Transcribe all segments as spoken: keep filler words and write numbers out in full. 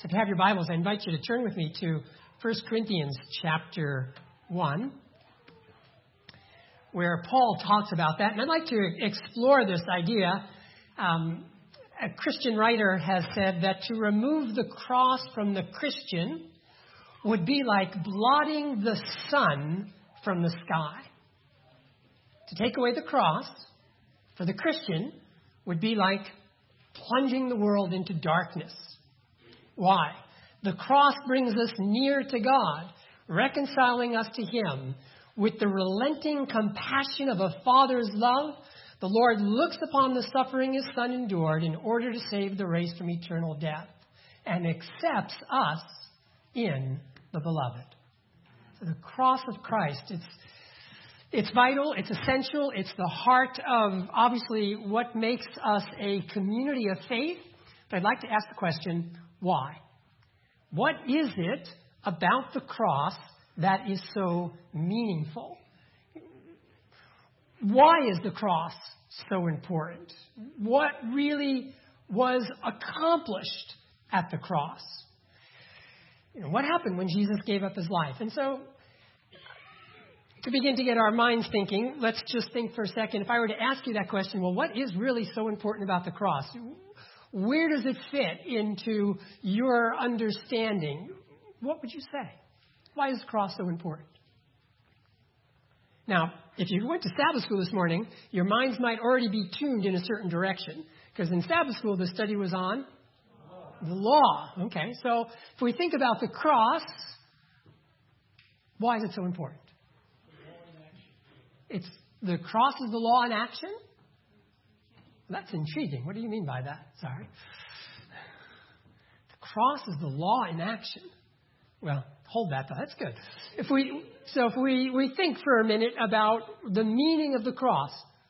If you have your Bibles, I invite you to turn with me to First Corinthians chapter one, where Paul talks about that. And I'd like to explore this idea. Um, a Christian writer has said that to remove the cross from the Christian would be like blotting the sun from the sky. To take away the cross for the Christian would be like plunging the world into darkness. Why? The cross brings us near to God, reconciling us to Him. With the relenting compassion of a father's love, the Lord looks upon the suffering His Son endured in order to save the race from eternal death and accepts us in the beloved. So the cross of Christ, it's it's vital, it's essential, it's the heart of, obviously, what makes us a community of faith. But I'd like to ask the question, why? What is it about the cross that is so meaningful? Why is the cross so important? What really was accomplished at the cross? You know, what happened when Jesus gave up His life? And so, to begin to get our minds thinking, let's just think for a second. If I were to ask you that question, well, what is really so important about the cross? Where does it fit into your understanding? What would you say? Why is the cross so important? Now, if you went to Sabbath school this morning, your minds might already be tuned in a certain direction. Because in Sabbath school, the study was on the law. Okay, so if we think about the cross, why is it so important? It's the cross is the law in action? That's intriguing. What do you mean by that? Sorry. The cross is the law in action. Well, hold that thought. That's good. If we so if we, we think for a minute about the meaning of the cross.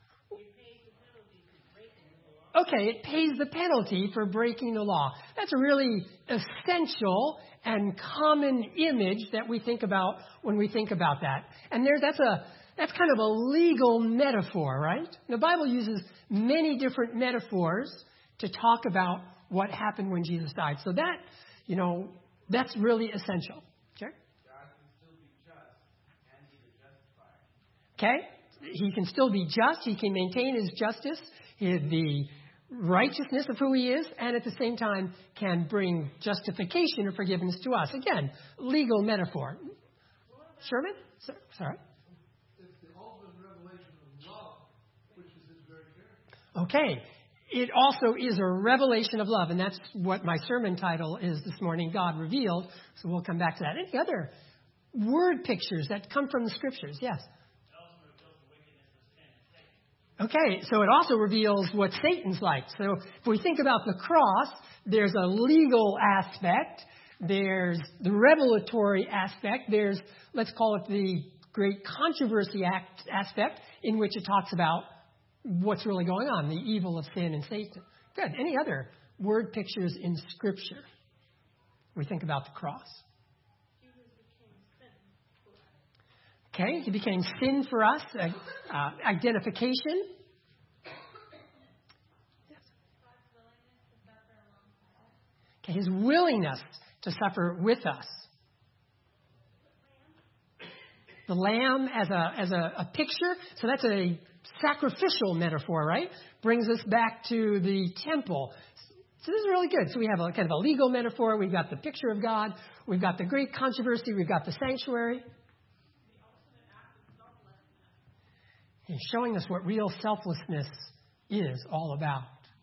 Okay, it pays the penalty for breaking the law. That's a really essential and common image that we think about when we think about that. And there that's a That's kind of a legal metaphor, right? The Bible uses many different metaphors to talk about what happened when Jesus died. So that, you know, that's really essential. Okay? God can still be just and He's a justifier. Okay? He can still be just. He can maintain His justice, his, the righteousness of who He is, and at the same time can bring justification or forgiveness to us. Again, legal metaphor. Sherman? Sorry? Okay, it also is a revelation of love, and that's what my sermon title is this morning, God Revealed, so we'll come back to that. Any other word pictures that come from the Scriptures? Yes? Okay, so it also reveals what Satan's like. So if we think about the cross, there's a legal aspect, there's the revelatory aspect, there's, let's call it the great controversy act aspect, in which it talks about what's really going on, the evil of sin and Satan. Good. Any other word pictures in Scripture? We think about the cross. Okay, He became sin for us. Uh, uh, identification. Yes. Okay, His willingness to suffer with us. The lamb as a as a, a picture. So that's a sacrificial metaphor, right? Brings us back to the temple. So this is really good. So we have a kind of a legal metaphor. We've got the picture of God. We've got the great controversy. We've got the sanctuary. He's showing us what real selflessness is all about.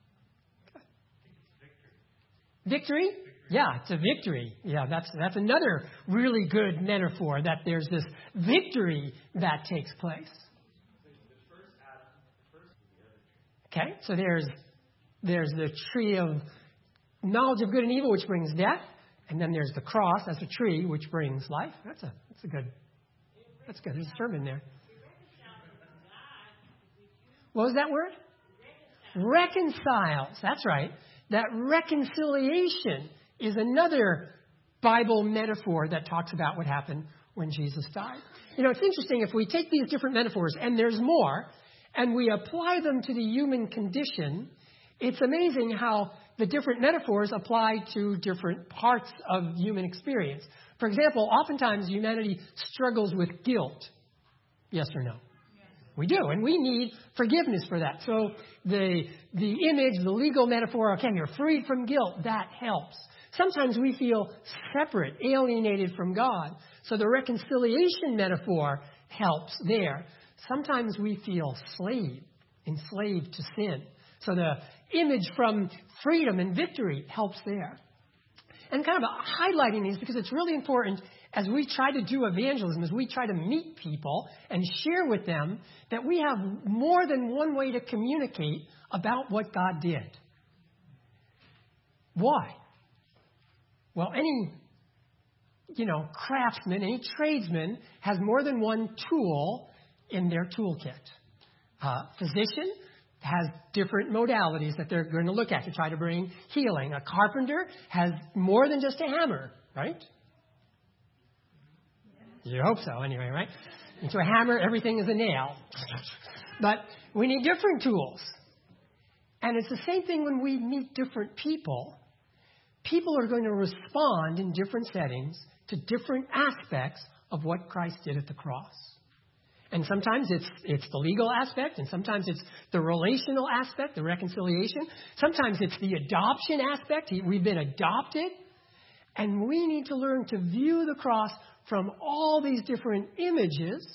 Victory? Yeah, it's a victory. Yeah, that's that's another really good metaphor, that there's this victory that takes place. Okay, so there's there's the tree of knowledge of good and evil, which brings death, and then there's the cross as a tree, which brings life. That's a that's a good that's good. There's a sermon there. What was that word? Reconciles. That's right. That reconciliation is another Bible metaphor that talks about what happened when Jesus died. You know, it's interesting if we take these different metaphors, and there's more, and we apply them to the human condition, it's amazing how the different metaphors apply to different parts of human experience. For example, oftentimes humanity struggles with guilt. Yes or no? We do, and we need forgiveness for that. So the the image, the legal metaphor, okay, you're freed from guilt, that helps. Sometimes we feel separate, alienated from God. So the reconciliation metaphor helps there. Sometimes we feel slave, enslaved to sin. So the image from freedom and victory helps there. And kind of highlighting these because it's really important as we try to do evangelism, as we try to meet people and share with them, that we have more than one way to communicate about what God did. Why? Well, any, you know, craftsman, any tradesman has more than one tool in their toolkit. Uh, physician has different modalities that they're going to look at to try to bring healing. A carpenter has more than just a hammer, right? You hope so, anyway, right? And so a hammer, everything is a nail. But we need different tools. And it's the same thing when we meet different people. People are going to respond in different settings to different aspects of what Christ did at the cross. And sometimes it's it's the legal aspect, and sometimes it's the relational aspect, the reconciliation. Sometimes it's the adoption aspect. We've been adopted. And we need to learn to view the cross from all these different images.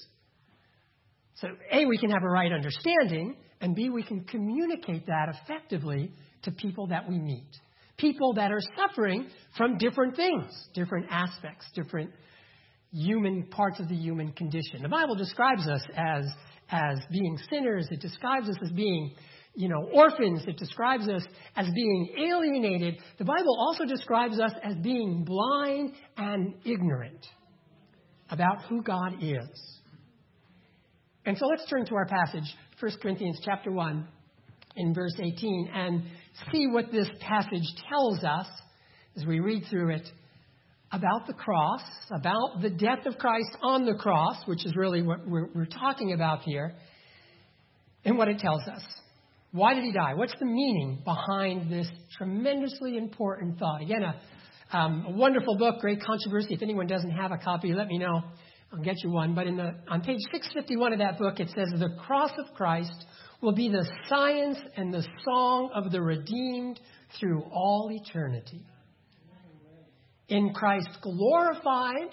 So A, we can have a right understanding, and B, we can communicate that effectively to people that we meet. People that are suffering from different things, different aspects, different human parts of the human condition. The Bible describes us as, as being sinners. It describes us as being, you know, orphans. It describes us as being alienated. The Bible also describes us as being blind and ignorant about who God is. And so let's turn to our passage, First Corinthians chapter one, in verse eighteen, and see what this passage tells us as we read through it about the cross, about the death of Christ on the cross, which is really what we're, we're talking about here, and what it tells us. Why did he die? What's the meaning behind this tremendously important thought? Again, a, um, a wonderful book, great controversy. If anyone doesn't have a copy, let me know. I'll get you one. But in the, on page six fifty-one of that book, it says, the cross of Christ will be the science and the song of the redeemed through all eternity. In Christ glorified,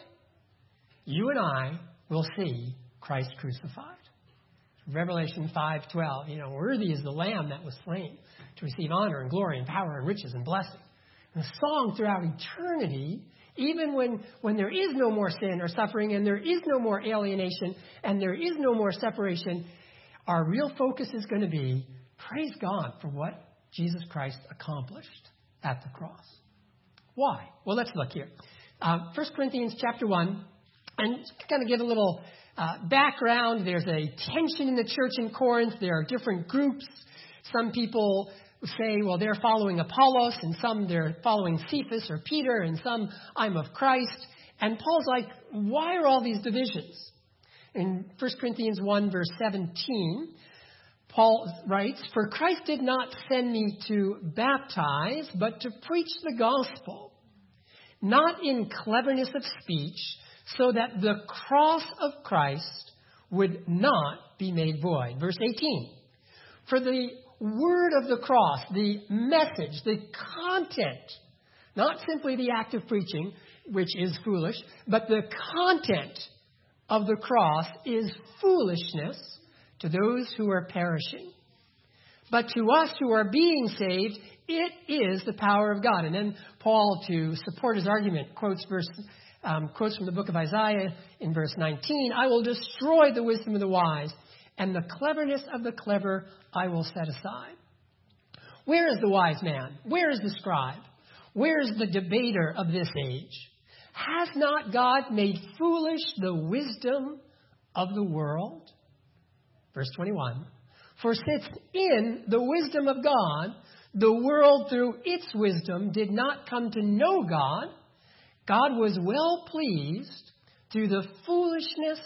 you and I will see Christ crucified. Revelation five twelve, you know, worthy is the Lamb that was slain to receive honor and glory and power and riches and blessing. And the song throughout eternity, even when, when there is no more sin or suffering and there is no more alienation and there is no more separation, our real focus is going to be, praise God for what Jesus Christ accomplished at the cross. Why? Well, let's look here. Uh, First Corinthians chapter one, and to kind of give a little uh, background, there's a tension in the church in Corinth. There are different groups. Some people say, well, they're following Apollos, and some they're following Cephas or Peter, and some I'm of Christ. And Paul's like, why are all these divisions? In First Corinthians one, verse seventeen, Paul writes, for Christ did not send me to baptize, but to preach the gospel, not in cleverness of speech, so that the cross of Christ would not be made void. Verse eighteen, for the word of the cross, the message, the content, not simply the act of preaching, which is foolish, but the content of the cross is foolishness to those who are perishing. But to us who are being saved, it is the power of God. And then Paul, to support his argument, quotes verse um, quotes from the book of Isaiah in verse nineteen, I will destroy the wisdom of the wise, and the cleverness of the clever I will set aside. Where is the wise man? Where is the scribe? Where is the debater of this age? Has not God made foolish the wisdom of the world? Verse twenty-one, for since in the wisdom of God, the world through its wisdom did not come to know God, God was well pleased through the foolishness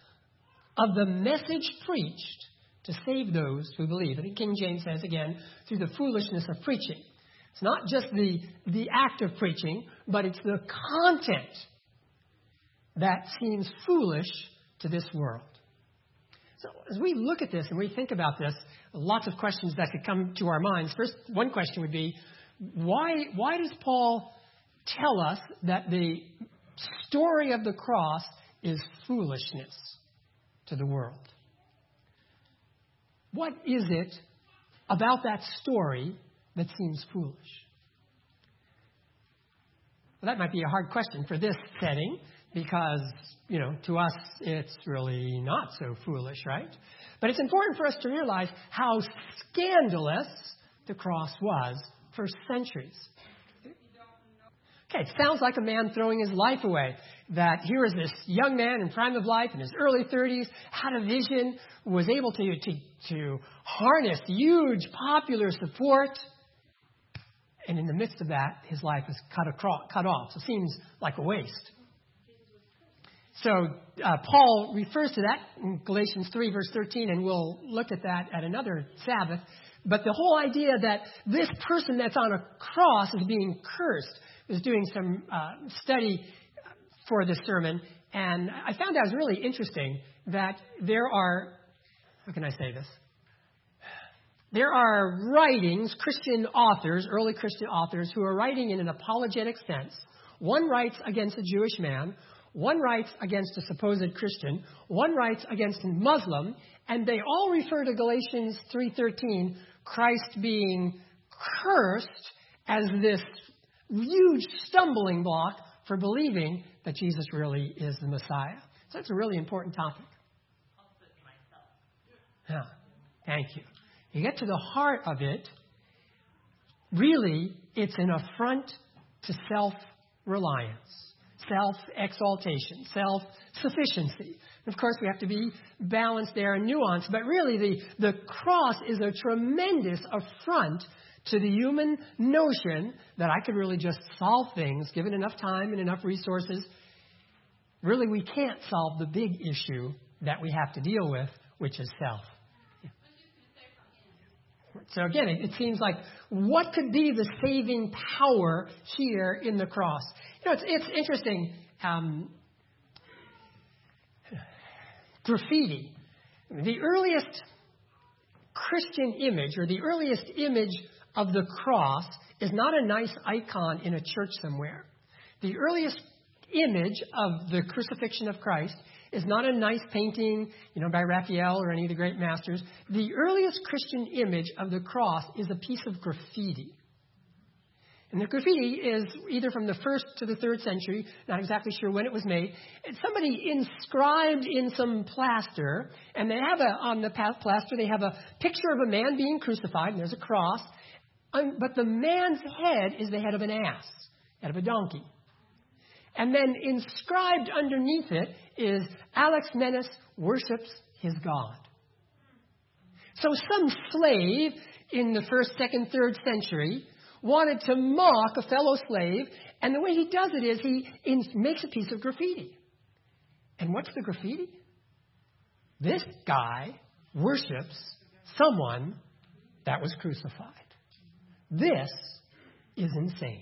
of the message preached to save those who believe. I think King James says again, through the foolishness of preaching. It's not just the, the act of preaching, but it's the content that seems foolish to this world. So as we look at this and we think about this, lots of questions that could come to our minds. First, one question would be, why, why does Paul tell us that the story of the cross is foolishness to the world? What is it about that story that seems foolish? Well, that might be a hard question for this setting because, you know, to us it's really not so foolish, right? But it's important for us to realize how scandalous the cross was for centuries. Okay, it sounds like a man throwing his life away. That here is this young man in prime of life in his early thirties, had a vision, was able to, to, to harness huge popular support. And in the midst of that, his life is cut, across, cut off. So it seems like a waste. So uh, Paul refers to that in Galatians three, verse thirteen, and we'll look at that at another Sabbath. But the whole idea that this person that's on a cross is being cursed. I was doing some uh, study for this sermon, and I found that was really interesting that there are, how can I say this? There are writings, Christian authors, early Christian authors, who are writing in an apologetic sense. One writes against a Jewish man, one writes against a supposed Christian, one writes against a Muslim, and they all refer to Galatians three thirteen, Christ being cursed as this huge stumbling block for believing that Jesus really is the Messiah. So that's a really important topic. Yeah, thank you. You get to the heart of it, really, it's an affront to self-reliance, self-exaltation, self-sufficiency. Of course, we have to be balanced there and nuanced, but really the, the cross is a tremendous affront to the human notion that I could really just solve things, given enough time and enough resources. Really, we can't solve the big issue that we have to deal with, which is self. So again, it, it seems like what could be the saving power here in the cross? You know, it's, it's interesting. Um, graffiti. The earliest Christian image, or the earliest image of the cross, is not a nice icon in a church somewhere. The earliest image of the crucifixion of Christ is not a nice painting, you know, by Raphael or any of the great masters. The earliest Christian image of the cross is a piece of graffiti. And the graffiti is either from the first to the third century, not exactly sure when it was made. It's somebody inscribed in some plaster, and they have a, on the plaster, they have a picture of a man being crucified, and there's a cross. But the man's head is the head of an ass, head of a donkey. And then inscribed underneath it is Alexmenes worships his God. So some slave in the first, second, third century wanted to mock a fellow slave, and the way he does it is he in, makes a piece of graffiti. And what's the graffiti? This guy worships someone that was crucified. This is insane.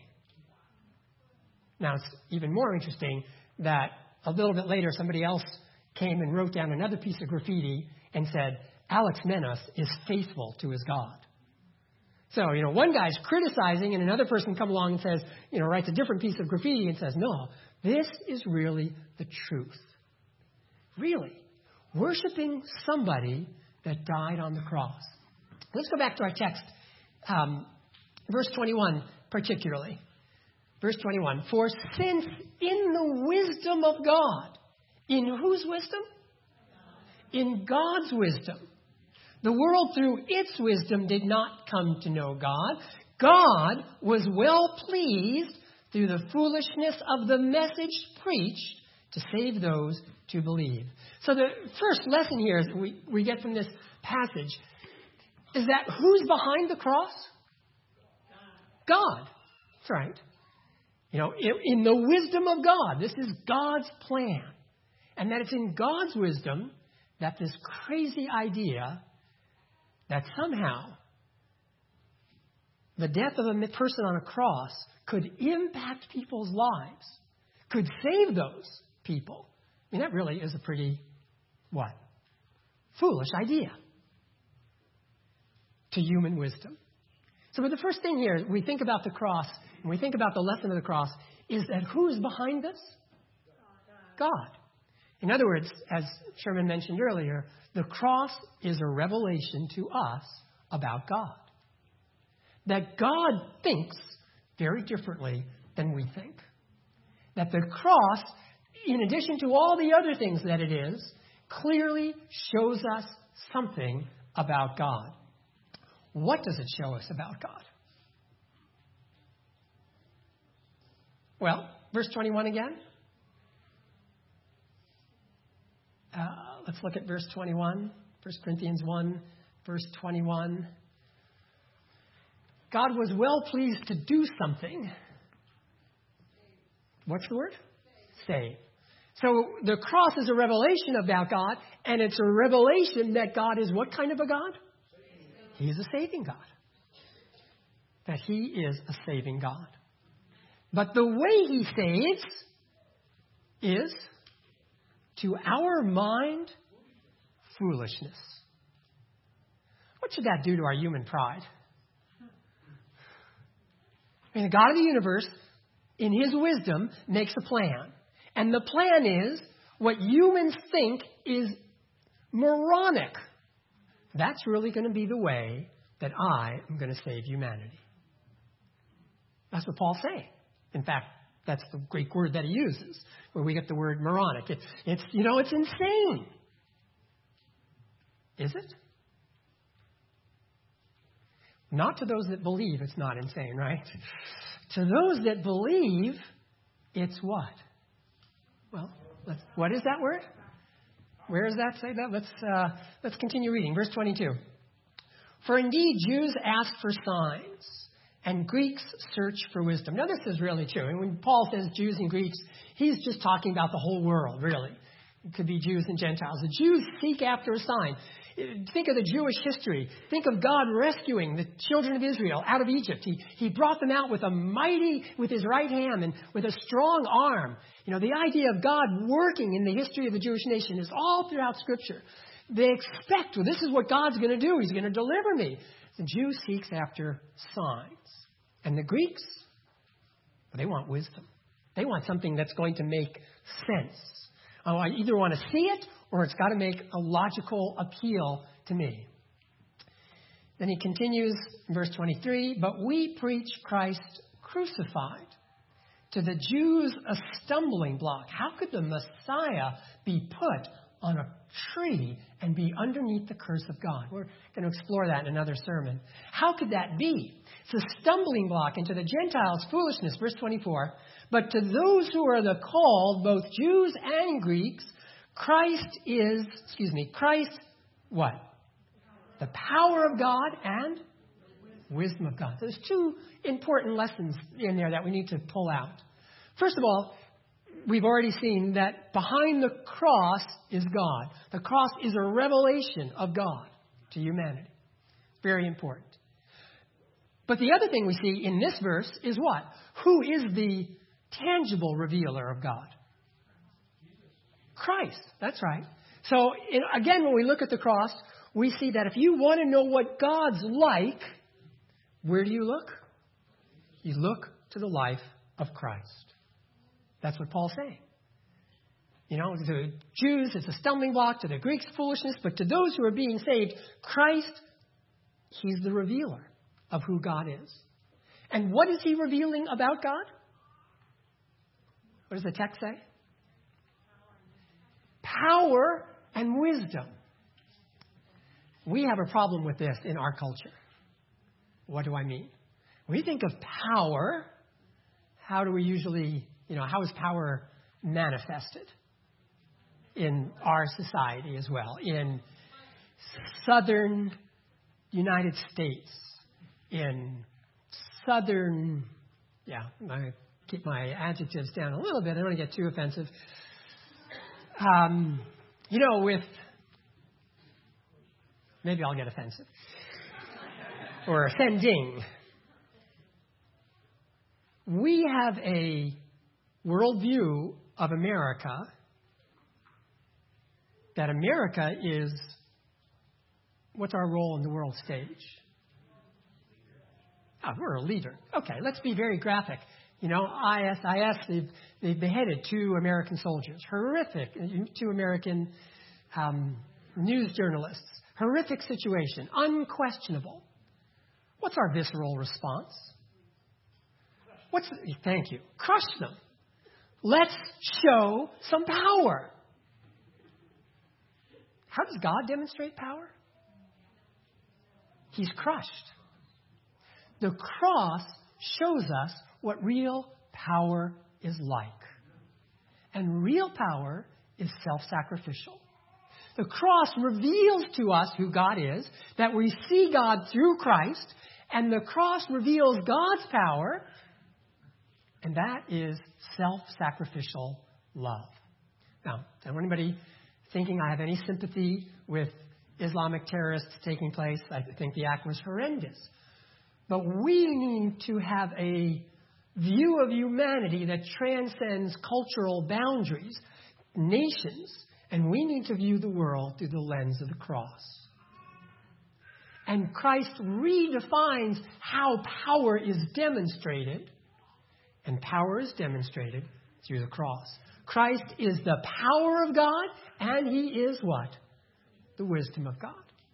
Now, it's even more interesting that a little bit later somebody else came and wrote down another piece of graffiti and said, Alexmenes is faithful to his God. So, you know, one guy's criticizing and another person comes along and says, you know, writes a different piece of graffiti and says, no, this is really the truth. Really. Worshipping somebody that died on the cross. Let's go back to our text. Um, verse twenty-one particularly. Verse twenty-one, for since in the wisdom of God, in whose wisdom? In God's wisdom. The world through its wisdom did not come to know God. God was well pleased through the foolishness of the message preached to save those to believe. So the first lesson here is we, we get from this passage is that who's behind the cross? God. That's right. You know, in the wisdom of God, this is God's plan. And that it's in God's wisdom that this crazy idea that somehow the death of a person on a cross could impact people's lives, could save those people. I mean, that really is a pretty, what? Foolish idea to human wisdom. So but the first thing here, we think about the cross, and we think about the lesson of the cross, is that who's behind this? God. In other words, as Sherman mentioned earlier, the cross is a revelation to us about God. That God thinks very differently than we think. That the cross, in addition to all the other things that it is, clearly shows us something about God. What does it show us about God? Well, verse twenty-one again. Uh, let's look at verse twenty-one. First Corinthians one, verse twenty-one. God was well pleased to do something. What's the word? Save. So the cross is a revelation about God, and it's a revelation that God is what kind of a God? He is a saving God. That He is a saving God. But the way He saves is, to our mind, foolishness. What should that do to our human pride? I mean, the God of the universe, in His wisdom, makes a plan. And the plan is what humans think is moronic. That's really going to be the way that I am going to save humanity. That's what Paul's saying. In fact, that's the Greek word that he uses, where we get the word moronic. It, it's, you know, it's insane. Is it? Not to those that believe it's not insane, right? To those that believe, it's what? Well, let's, what is that word? Where does that say that? Let's, uh, let's continue reading. Verse twenty-two. For indeed, Jews ask for signs, and Greeks search for wisdom. Now, this is really true. And when Paul says Jews and Greeks, he's just talking about the whole world, really. It could be Jews and Gentiles. The Jews seek after a sign. Think of the Jewish history. Think of God rescuing the children of Israel out of Egypt. He, he brought them out with a mighty, with His right hand and with a strong arm. You know, the idea of God working in the history of the Jewish nation is all throughout Scripture. They expect, well, this is what God's going to do. He's going to deliver me. The Jew seeks after signs. And the Greeks, well, they want wisdom. They want something that's going to make sense. Oh, I either want to see it or it's got to make a logical appeal to me. Then he continues in verse twenty-three, but we preach Christ crucified. To the Jews, a stumbling block. How could the Messiah be put on a tree and be underneath the curse of God? We're going to explore that in another sermon. How could that be? It's a stumbling block, and to the Gentiles, foolishness. Verse twenty-four, but to those who are the called, both Jews and Greeks, Christ is, excuse me, Christ, what? The power of God and wisdom of God. So there's two important lessons in there that we need to pull out. First of all, we've already seen that behind the cross is God. The cross is a revelation of God to humanity. Very important. But the other thing we see in this verse is what? Who is the tangible revealer of God? Christ. That's right. So in, again, when we look at the cross, we see that if you want to know what God's like, where do you look? You look to the life of Christ. That's what Paul's saying. You know, to the Jews, it's a stumbling block. To the Greeks, foolishness. But to those who are being saved, Christ, He's the revealer of who God is. And what is He revealing about God? What does the text say? Power and wisdom. We have a problem with this in our culture. What do I mean? When we think of power, how do we usually, you know, how is power manifested in our society as well? In southern United States, in southern, yeah, I keep my adjectives down a little bit. I don't want to get too offensive. Um, you know, with, maybe I'll get offensive. Or offending. we have a worldview of America that America is, what's our role in the world stage? Oh, we're a leader. Okay, let's be very graphic. You know, I S I S, they've, they've beheaded two American soldiers. Horrific. Two American um, news journalists. Horrific situation. Unquestionable. What's our visceral response? What's the, thank you. Crush them. Let's show some power. How does God demonstrate power? He's crushed. The cross shows us what real power is like. And real power is self-sacrificial. The cross reveals to us who God is, that we see God through Christ, and the cross reveals God's power, and that is self-sacrificial love. Now, is there anybody thinking I have any sympathy with Islamic terrorists taking place? I think the act was horrendous. But we need to have a view of humanity that transcends cultural boundaries, nations, and we need to view the world through the lens of the cross. And Christ redefines how power is demonstrated, and power is demonstrated through the cross. Christ is the power of God, and he is what? The wisdom of God.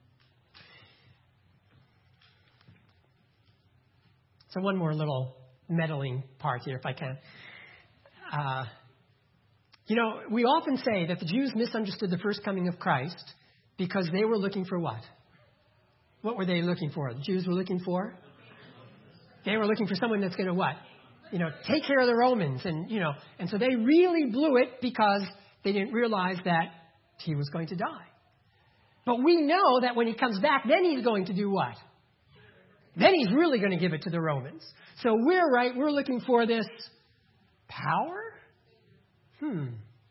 So one more little meddling part here, if I can. Uh, you know, we often say that the Jews misunderstood the first coming of Christ because they were looking for what? What were they looking for? The Jews were looking for? They were looking for someone that's going to what? You know, take care of the Romans. And, you know, and so they really blew it because they didn't realize that he was going to die. But we know that when he comes back, then he's going to do what? Then he's really going to give it to the Romans. So we're right. We're looking for this power? Hmm.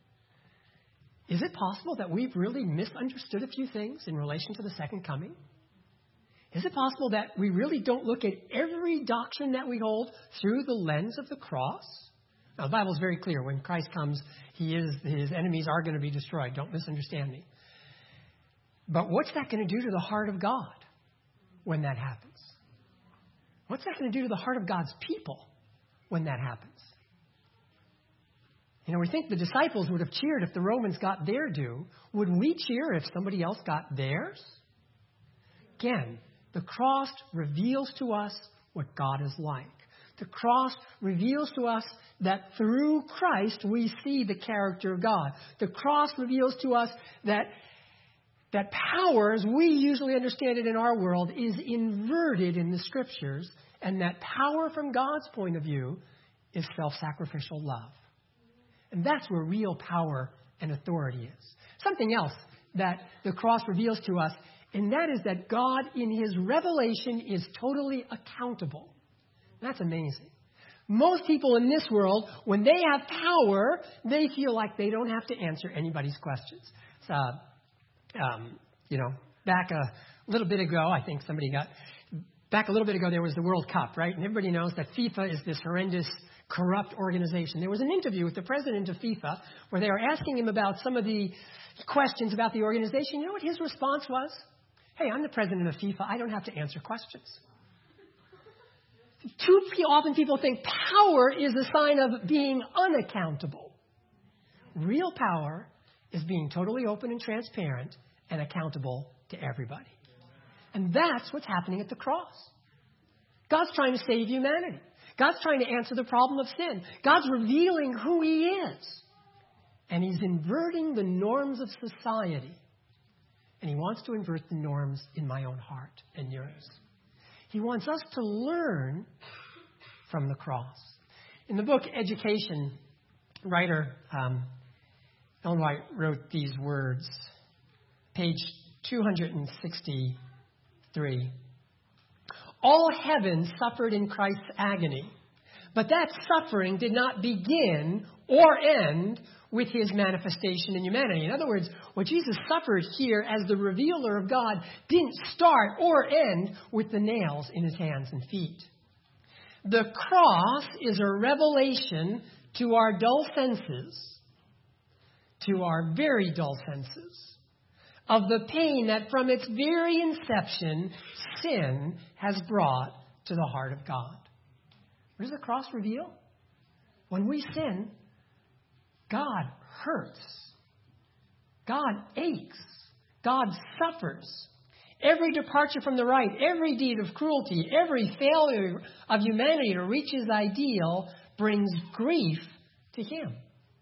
Is it possible that we've really misunderstood a few things in relation to the second coming? Is it possible that we really don't look at every doctrine that we hold through the lens of the cross? Now, the Bible is very clear. When Christ comes, he is, his enemies are going to be destroyed. Don't misunderstand me. But what's that going to do to the heart of God when that happens? What's that going to do to the heart of God's people when that happens? You know, we think the disciples would have cheered if the Romans got their due. Would we cheer if somebody else got theirs? Again, the cross reveals to us what God is like. The cross reveals to us that through Christ we see the character of God. The cross reveals to us that that power, as we usually understand it in our world, is inverted in the Scriptures, and that power from God's point of view is self-sacrificial love. And that's where real power and authority is. Something else that the cross reveals to us, and that is that God in his revelation is totally accountable. That's amazing. Most people in this world, when they have power, they feel like they don't have to answer anybody's questions. So, um, you know, back a little bit ago, I think somebody got, back a little bit ago, there was the World Cup, right? And everybody knows that FIFA is this horrendous, corrupt organization. There was an interview with the president of FIFA where they were asking him about some of the questions about the organization. You know what his response was? Hey, I'm the president of FIFA. I don't have to answer questions. Too often people think power is a sign of being unaccountable. Real power is being totally open and transparent and accountable to everybody. And that's what's happening at the cross. God's trying to save humanity. God's trying to answer the problem of sin. God's revealing who he is. And he's inverting the norms of society. And he wants to invert the norms in my own heart and yours. He wants us to learn from the cross. In the book Education, writer um, Ellen White wrote these words, page two hundred sixty-three. All heaven suffered in Christ's agony, but that suffering did not begin or end with his manifestation in humanity. In other words, what Jesus suffered here as the revealer of God didn't start or end with the nails in his hands and feet. The cross is a revelation to our dull senses, to our very dull senses, of the pain that from its very inception, sin has brought to the heart of God. What does the cross reveal? When we sin, God hurts. God aches. God suffers. Every departure from the right, every deed of cruelty, every failure of humanity to reach his ideal brings grief to him.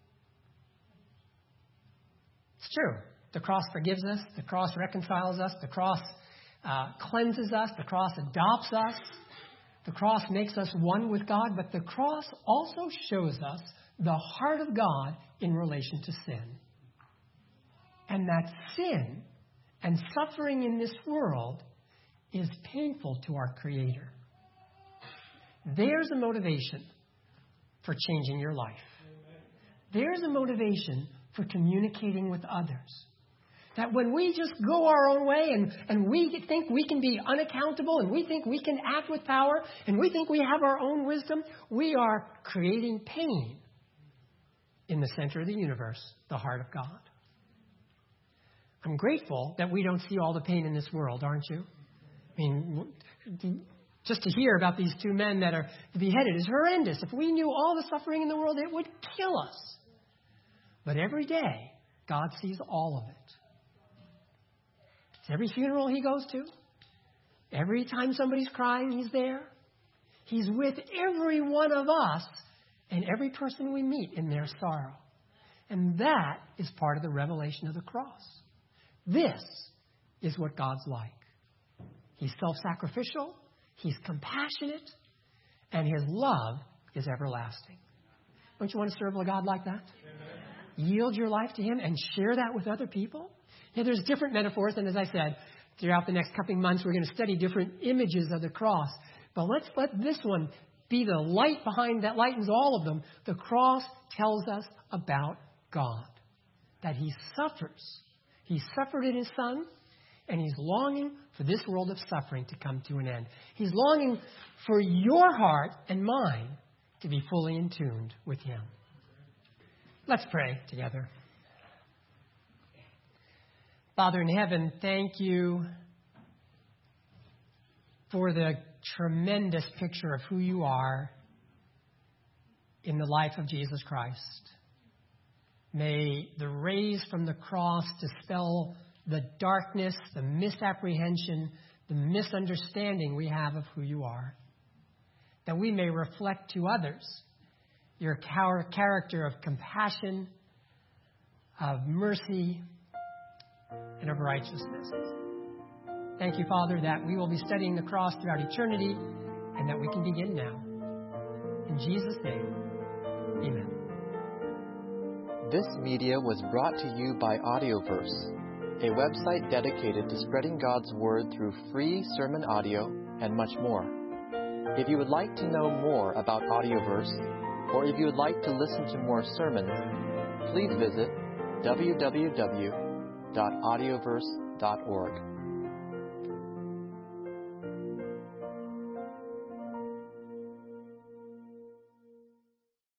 It's true. The cross forgives us. The cross reconciles us. The cross uh, cleanses us. The cross adopts us. The cross makes us one with God. But the cross also shows us the heart of God in relation to sin. And that sin and suffering in this world is painful to our Creator. There's a motivation for changing your life. There's a motivation for communicating with others. That when we just go our own way and, and we think we can be unaccountable and we think we can act with power and we think we have our own wisdom, we are creating pain in the center of the universe, the heart of God. I'm grateful that we don't see all the pain in this world, aren't you? I mean, just to hear about these two men that are beheaded is horrendous. If we knew all the suffering in the world, it would kill us. But every day, God sees all of it. Every funeral he goes to, every time somebody's crying, he's there. He's with every one of us and every person we meet in their sorrow. And that is part of the revelation of the cross. This is what God's like. He's self-sacrificial, he's compassionate, and his love is everlasting. Don't you want to serve a God like that? Amen. Yield your life to him and share that with other people? Yeah, there's different metaphors, and as I said, throughout the next couple months, we're going to study different images of the cross. But let's let this one be the light behind that lightens all of them. The cross tells us about God, that he suffers. He suffered in his Son, and he's longing for this world of suffering to come to an end. He's longing for your heart and mine to be fully in tune with him. Let's pray together. Father in heaven, thank you for the tremendous picture of who you are in the life of Jesus Christ. May the rays from the cross dispel the darkness, the misapprehension, the misunderstanding we have of who you are. That we may reflect to others your character of compassion, of mercy, and of righteousness. Thank you, Father, that we will be studying the cross throughout eternity and that we can begin now. In Jesus' name, amen. This media was brought to you by Audioverse, a website dedicated to spreading God's Word through free sermon audio and much more. If you would like to know more about Audioverse, or if you would like to listen to more sermons, please visit w w w dot audioverse dot org.